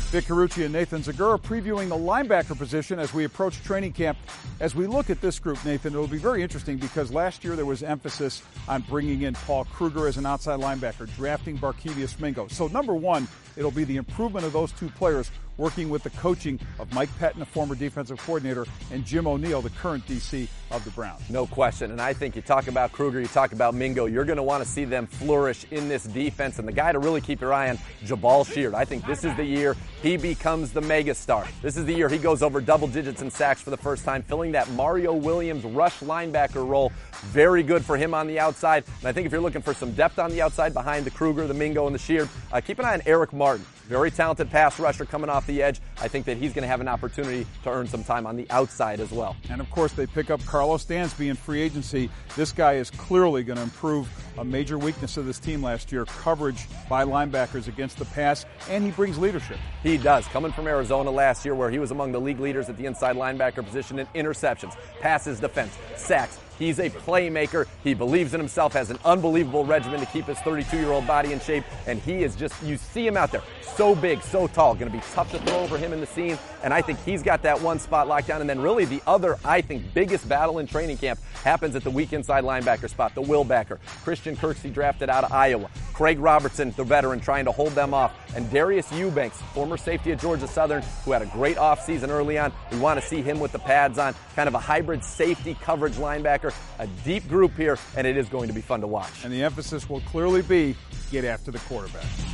Vic Carucci and Nathan Zegura previewing the linebacker position as we approach training camp. As we look at this group, Nathan, it'll be very interesting because last year there was emphasis on bringing in Paul Kruger as an outside linebacker, drafting Barkevious Mingo. So number one, it'll be the improvement of those two players working with the coaching of Mike Pettine, a former defensive coordinator, and Jim O'Neill, the current DC of the Browns. No question. And I think you talk about Kruger, you talk about Mingo, you're going to want to see them flourish in this defense. And the guy to really keep your eye on, Jabal Sheard. I think this is the year he becomes the megastar. This is the year he goes over double digits in sacks for the first time, filling that Mario Williams rush linebacker role. Very good for him on the outside. And I think if you're looking for some depth on the outside behind the Kruger, the Mingo, and the Sheard, keep an eye on Eric Martin. Very talented pass rusher coming off the edge. I think that he's going to have an opportunity to earn some time on the outside as well. And, of course, they pick up Carlos Dansby in free agency. This guy is clearly going to improve a major weakness of this team last year, coverage by linebackers against the pass, and he brings leadership. He does. Coming from Arizona last year where he was among the league leaders at the inside linebacker position in interceptions, passes defense, sacks. He's a playmaker. He believes in himself, has an unbelievable regimen to keep his 32-year-old body in shape, and he is just, you see him out there, so big, so tall, going to be tough to throw over him in the seam, and I think he's got that one spot locked down. And then really the other, I think, biggest battle in training camp happens at the weak inside linebacker spot, the will backer. Christian Kirksey drafted out of Iowa. Craig Robertson, the veteran, trying to hold them off. And Darius Eubanks, former safety at Georgia Southern, who had a great offseason early on. We want to see him with the pads on, kind of a hybrid safety coverage linebacker. A deep group here, and it is going to be fun to watch. And the emphasis will clearly be get after the quarterback.